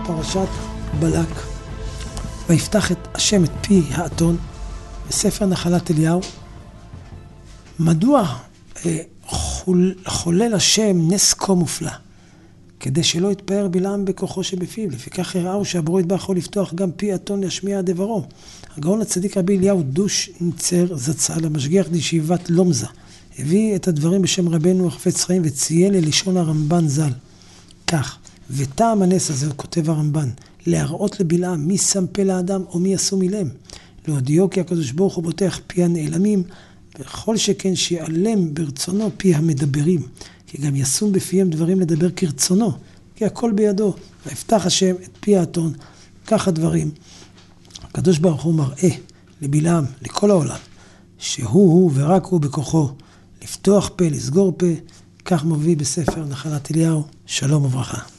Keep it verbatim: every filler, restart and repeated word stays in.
פרשת בלק. ויפתח את השם את פי האתון בספר נחלת אליהו. מדוע אה, חול, חולל השם נס כה מופלא? כדי שלא יתפאר בלעם בכוחו שבפיו. לפיכך הראו שהברוא יתברך יכול לפתוח גם פי האתון להשמיע דברו. הגאון הצדיק רבי אליהו דוש נצר זצ"ל, המשגיח לישיבת לומזה, הביא את הדברים בשם רבנו החפץ חיים וציין ללשון הרמב"ן ז"ל. כך, וטעם הנס הזה, הוא כותב הרמב"ן, להראות לבלעם מי שם פה לאדם או מי עשו מילם. להודיעו כי הקדוש ברוך הוא פותח פי הנעלמים, וכל שכן שיעלם ברצונו פי המדברים, כי גם ישום בפיהם דברים לדבר כרצונו, כי הכל בידו. ויפתח השם את פי האתון, כך הדברים. הקדוש ברוך הוא מראה לבלעם, לכל העולם, שהוא הוא ורק הוא בכוחו, לפתוח פה, לסגור פה, כך מביא בספר נחלת אליהו. שלום וברכה.